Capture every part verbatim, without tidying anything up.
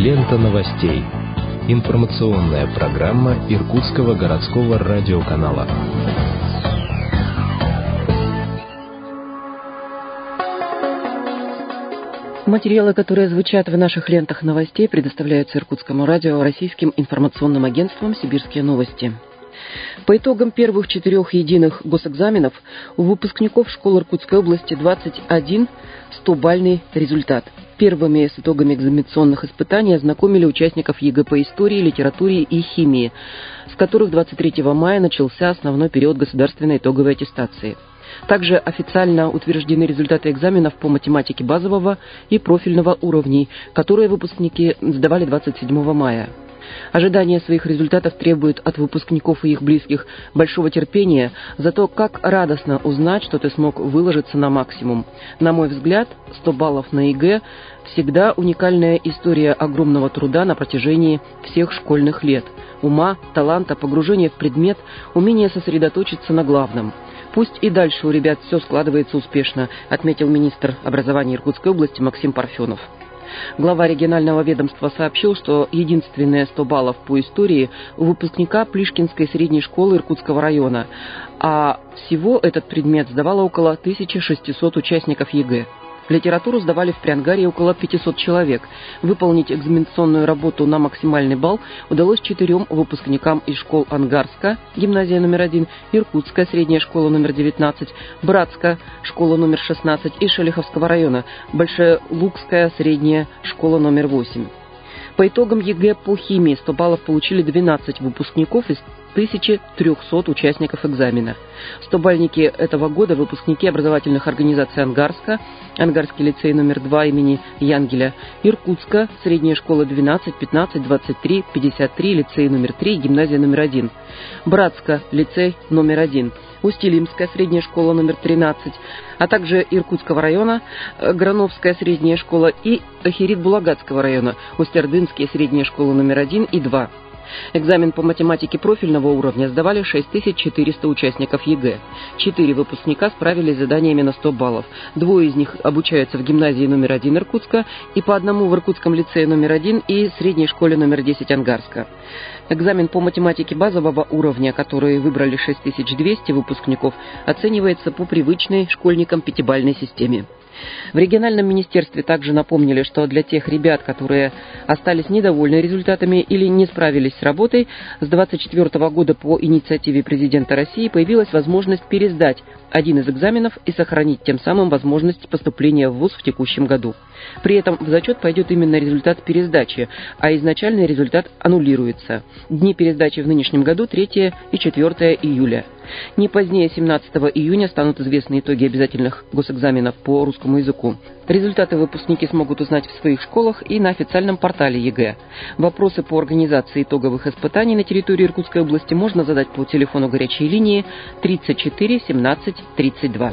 Лента новостей. Информационная программа Иркутского городского радиоканала. Материалы, которые звучат в наших лентах новостей, предоставляются Иркутскому радио российским информационным агентством «Сибирские новости». По итогам первых четырех единых госэкзаменов у выпускников школ Иркутской области двадцать один сто-бальный результат. Первыми с итогами экзаменационных испытаний ознакомили участников ЕГЭ по истории, литературе и химии, с которых двадцать третьего мая начался основной период государственной итоговой аттестации. Также официально утверждены результаты экзаменов по математике базового и профильного уровней, которые выпускники сдавали двадцать седьмого мая. Ожидание своих результатов требует от выпускников и их близких большого терпения, зато как радостно узнать, что ты смог выложиться на максимум. На мой взгляд, сто баллов на ЕГЭ всегда уникальная история огромного труда на протяжении всех школьных лет. Ума, таланта, погружения в предмет, умение сосредоточиться на главном. Пусть и дальше у ребят все складывается успешно, отметил министр образования Иркутской области Максим Парфенов. Глава регионального ведомства сообщил, что единственные сто баллов по истории у выпускника Плишкинской средней школы Иркутского района, а всего этот предмет сдавало около тысячи шестисот участников ЕГЭ. Литературу сдавали в Приангарье около пятисот человек. Выполнить экзаменационную работу на максимальный балл удалось четырем выпускникам из школ Ангарска, гимназия номер один, Иркутская средняя школа номер девятнадцать, Братская школа номер шестнадцать и Шелиховского района, Большелукская средняя школа номер восемь. По итогам ЕГЭ по химии сто баллов получили двенадцать выпускников из тысячи трехсот участников экзамена. сто-бальники этого года – выпускники образовательных организаций Ангарска, Ангарский лицей номер два имени Янгеля, Иркутска, средняя школа двенадцать, пятнадцать, двадцать три, пятьдесят три, лицей номер три, гимназия номер один, Братска, лицей номер один, Усть-Илимская средняя школа номер тринадцать, а также Иркутского района, Грановская средняя школа и Ахирит-Булагатского района, Усть-Ордынские средняя школа номер один и два. Экзамен по математике профильного уровня сдавали шесть тысяч четыреста участников ЕГЭ. Четыре выпускника справились с заданиями на сто баллов. Двое из них обучаются в гимназии номер один Иркутска и по одному в Иркутском лицее номер один и средней школе номер десять Ангарска. Экзамен по математике базового уровня, который выбрали шесть тысяч двести выпускников, оценивается по привычной школьникам пятибалльной системе. В региональном министерстве также напомнили, что для тех ребят, которые остались недовольны результатами или не справились с работой, с двадцать четвёртого года по инициативе президента России появилась возможность пересдать один из экзаменов и сохранить тем самым возможность поступления в вуз в текущем году. При этом в зачет пойдет именно результат пересдачи, а изначальный результат аннулируется. Дни пересдачи в нынешнем году третьего и четвёртого июля. Не позднее семнадцатого июня станут известны итоги обязательных госэкзаменов по русскому языку. Результаты выпускники смогут узнать в своих школах и на официальном портале ЕГЭ. Вопросы по организации итоговых испытаний на территории Иркутской области можно задать по телефону горячей линии тридцать четыре семнадцать тридцать два.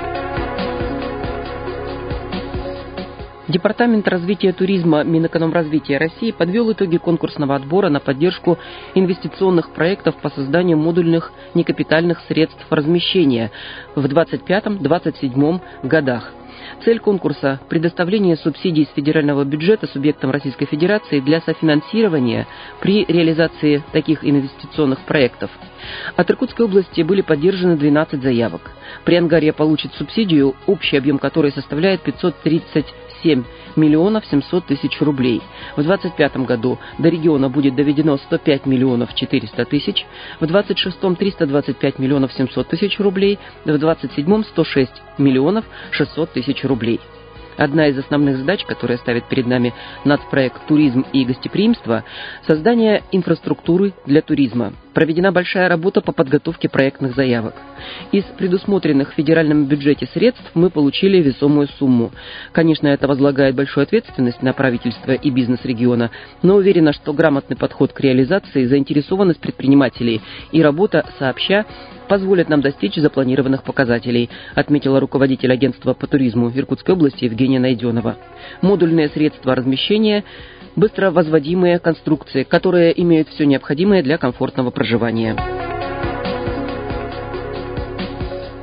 Департамент развития туризма Минэкономразвития России подвел итоги конкурсного отбора на поддержку инвестиционных проектов по созданию модульных некапитальных средств размещения в двадцать пятом — двадцать седьмом годах. Цель конкурса – предоставление субсидий из федерального бюджета субъектам Российской Федерации для софинансирования при реализации таких инвестиционных проектов. От Иркутской области были поддержаны двенадцать заявок. Приангарье получит субсидию, общий объем которой составляет пятьсот тридцать семь миллионов семьсот тысяч рублей. В двадцать пятом году до региона будет доведено сто пять миллионов четыреста тысяч, в двадцать шестом триста двадцать пять миллионов семьсот тысяч рублей, в двадцать седьмом сто шесть миллионов шестьсот тысяч рублей. Одна из основных задач, которая ставит перед нами нацпроект «Туризм и гостеприимство» – создание инфраструктуры для туризма. Проведена большая работа по подготовке проектных заявок. Из предусмотренных в федеральном бюджете средств мы получили весомую сумму. Конечно, это возлагает большую ответственность на правительство и бизнес региона, но уверена, что грамотный подход к реализации, заинтересованность предпринимателей и работа сообща позволят нам достичь запланированных показателей, отметила руководитель агентства по туризму Иркутской области Евгения Найденова. Модульные средства размещения – быстро возводимые конструкции, которые имеют все необходимое для комфортного проживания.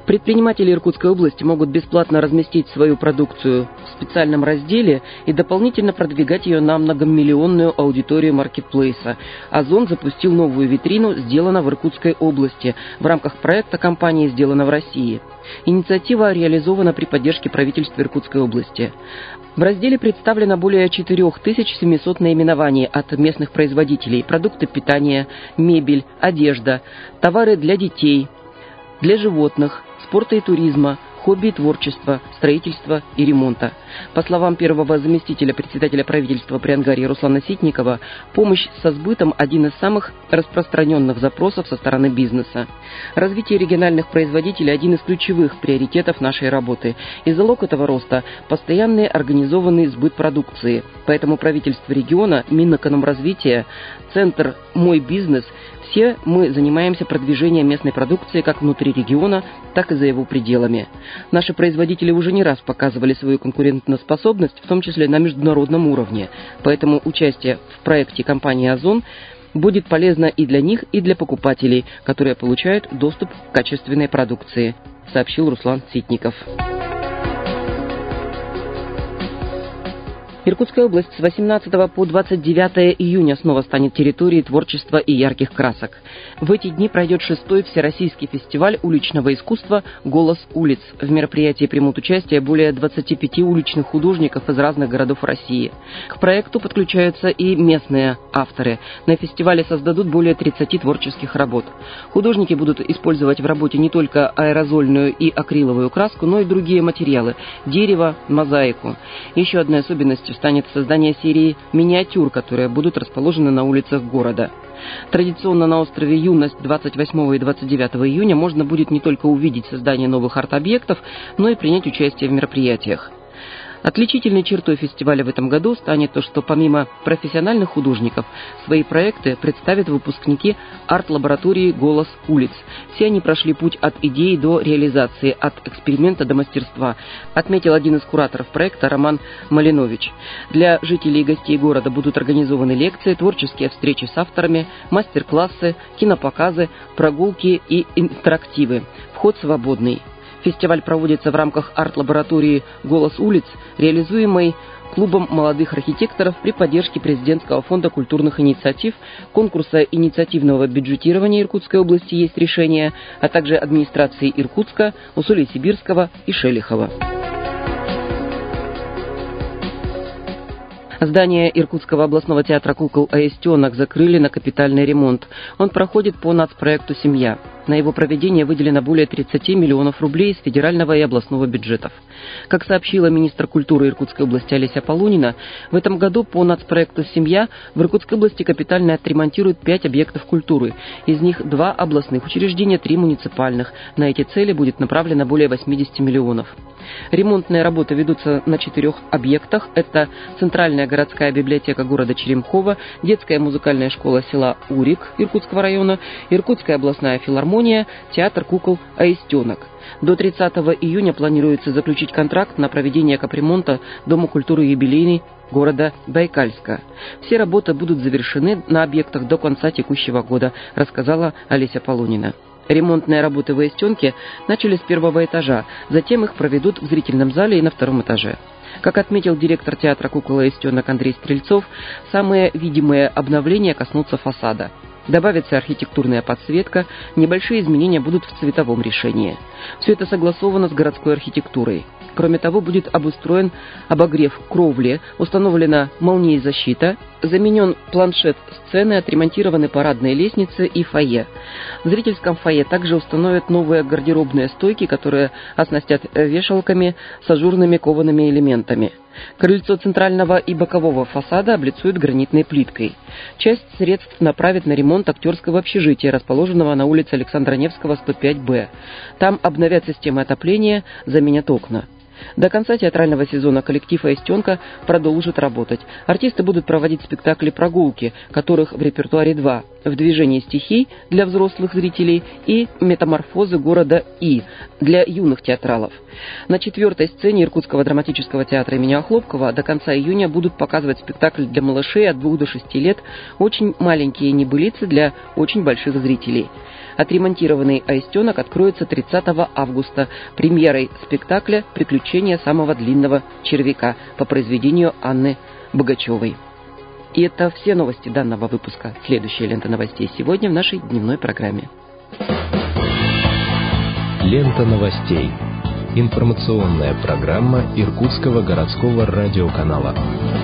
Предприниматели Иркутской области могут бесплатно разместить свою продукцию в специальном разделе и дополнительно продвигать ее на многомиллионную аудиторию маркетплейса. Озон запустил новую витрину «Сделано в Иркутской области» в рамках проекта компании «Сделано в России». Инициатива реализована при поддержке правительства Иркутской области. В разделе представлено более четыре тысячи семьсот наименований от местных производителей: продукты питания, мебель, одежда, товары для детей, для животных, спорта и туризма, хобби и творчества, строительства и ремонта. По словам первого заместителя председателя правительства Приангарья Руслана Ситникова, помощь со сбытом – один из самых распространенных запросов со стороны бизнеса. Развитие региональных производителей – один из ключевых приоритетов нашей работы. И залог этого роста – постоянный организованный сбыт продукции. Поэтому правительство региона, Минэкономразвития, Центр «Мой бизнес» – все мы занимаемся продвижением местной продукции как внутри региона, так и за его пределами. Наши производители уже не раз показывали свою конкурентоспособность, в том числе на международном уровне. Поэтому участие в проекте компании «Озон» будет полезно и для них, и для покупателей, которые получают доступ к качественной продукции, сообщил Руслан Ситников. Иркутская область с восемнадцатого по двадцать девятое июня снова станет территорией творчества и ярких красок. В эти дни пройдет шестой Всероссийский фестиваль уличного искусства «Голос улиц». В мероприятии примут участие более двадцати пяти уличных художников из разных городов России. К проекту подключаются и местные авторы. На фестивале создадут более тридцати творческих работ. Художники будут использовать в работе не только аэрозольную и акриловую краску, но и другие материалы – дерево, мозаику. Еще одной особенностью станет создание серии миниатюр, которые будут расположены на улицах города. Традиционно на острове Юность двадцать восьмого и двадцать девятого июня можно будет не только увидеть создание новых арт-объектов, но и принять участие в мероприятиях. Отличительной чертой фестиваля в этом году станет то, что помимо профессиональных художников свои проекты представят выпускники арт-лаборатории «Голос улиц». Все они прошли путь от идеи до реализации, от эксперимента до мастерства, отметил один из кураторов проекта Роман Малинович. Для жителей и гостей города будут организованы лекции, творческие встречи с авторами, мастер-классы, кинопоказы, прогулки и интерактивы. Вход свободный. Фестиваль проводится в рамках арт-лаборатории «Голос улиц», реализуемой Клубом молодых архитекторов при поддержке Президентского фонда культурных инициатив, конкурса инициативного бюджетирования Иркутской области «Есть решение», а также администрации Иркутска, Усолья-Сибирского и Шелихова. Здание Иркутского областного театра кукол «Аистенок» закрыли на капитальный ремонт. Он проходит по нацпроекту «Семья». На его проведение выделено более тридцати миллионов рублей из федерального и областного бюджетов. Как сообщила министр культуры Иркутской области Олеся Полунина, в этом году по нацпроекту «Семья» в Иркутской области капитально отремонтируют пять объектов культуры. Из них два областных учреждения, три муниципальных. На эти цели будет направлено более восьмидесяти миллионов. Ремонтные работы ведутся на четырех объектах. Это Центральная городская библиотека города Черемхово, детская музыкальная школа села Урик Иркутского района, Иркутская областная филармония, театр кукол «Аистенок». До тридцатого июня планируется заключить контракт на проведение капремонта Дома культуры юбилейный города Байкальска. Все работы будут завершены на объектах до конца текущего года, рассказала Олеся Полунина. Ремонтные работы в Аистенке начали с первого этажа, затем их проведут в зрительном зале и на втором этаже. Как отметил директор театра кукол «Аистенок» Андрей Стрельцов, самые видимые обновления коснутся фасада. Добавится архитектурная подсветка, небольшие изменения будут в цветовом решении. Все это согласовано с городской архитектурой. Кроме того, будет обустроен обогрев кровли, установлена молниезащита, заменен планшет сцены, отремонтированы парадные лестницы и фойе. В зрительском фойе также установят новые гардеробные стойки, которые оснастят вешалками с ажурными коваными элементами. Крыльцо центрального и бокового фасада облицуют гранитной плиткой. Часть средств направят на ремонт актерского общежития, расположенного на улице Александра Невского, сто пять Б. Там обновят системы отопления, заменят окна. До конца театрального сезона коллектив «Аистенка» продолжит работать. Артисты будут проводить спектакли «Прогулки», которых в репертуаре два: «В движении стихий» для взрослых зрителей и «Метаморфозы города И» для юных театралов. На четвертой сцене Иркутского драматического театра имени Охлопкова до конца июня будут показывать спектакль для малышей от двух до шести лет «Очень маленькие небылицы» для очень больших зрителей. Отремонтированный «Аистенок» откроется тридцатого августа премьерой спектакля «Приключения самого длинного червяка» по произведению Анны Богачевой. И это все новости данного выпуска. Следующая лента новостей сегодня в нашей дневной программе. Лента новостей. Информационная программа Иркутского городского радиоканала.